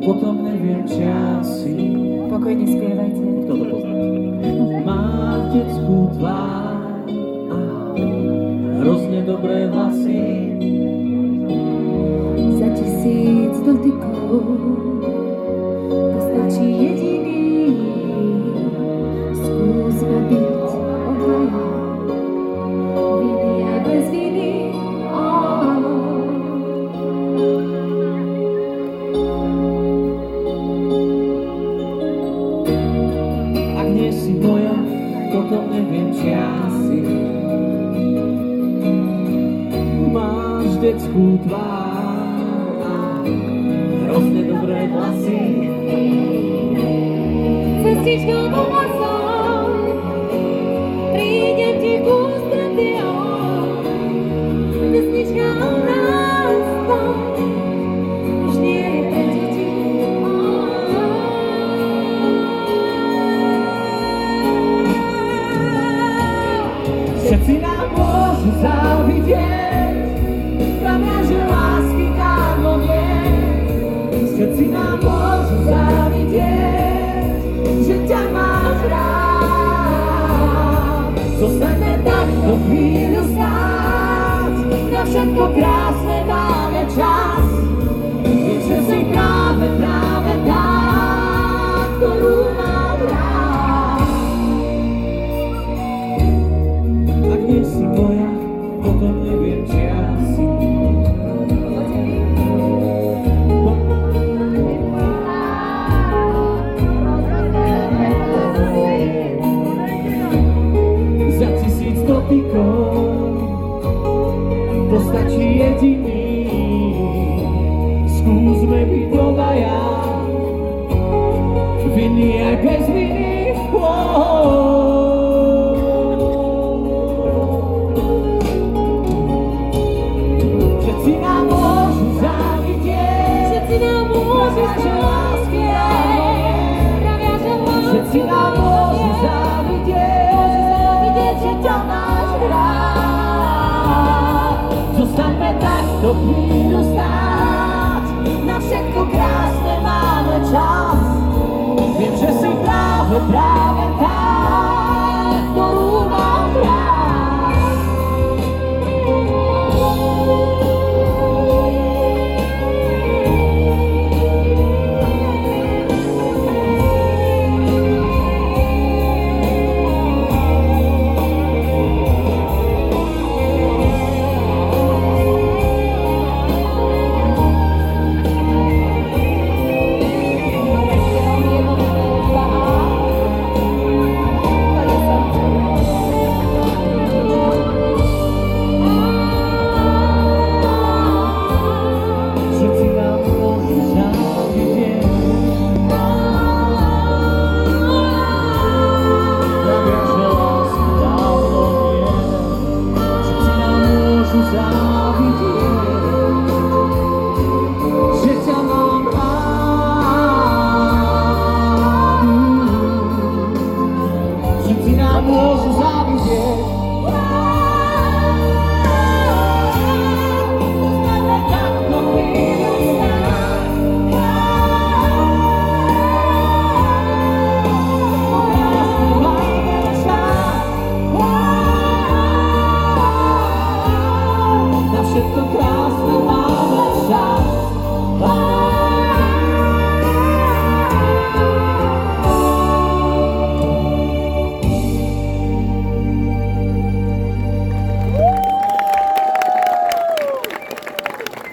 potom neviem časy. Pokojne spievajte. Kto to pozná? Máš detskú tvár a hrozne dobré vlasy. Za 1000 dotykov postačí jediný. Skúsme byť obaja, viny aj bez viny. Ak nie si moja, potom neviem časy. Máš detskú tvár a hrozne dobré vlasy. Cestičkou pomocou prídem ti v ústrety, pesnička o nás dvoch už nie je pre deti. Všetci nám môžu závidieť, pravia, že lásky dávno nie. Všetci nám môžu závidieť, že ťa máš rád. Zostaňme takto chvíľu stáť, na všetko krásne máme čas. Viem, že si práve tá, ktorú mám rád. Ak nie si moja, potom neviem časy. Za 1000 dotykov postačí jediný. Skúsme byť obaja, viny aj bez viny. Všetci nám môžu závidieť, Všetci nám môžu že lásky dávno nie. pravia, že Všetci nám môžu závidieť, že ťa máš rád. Zostaňme takto chvíľu stáť, na všetko krásne máme čas. Viem, že si práve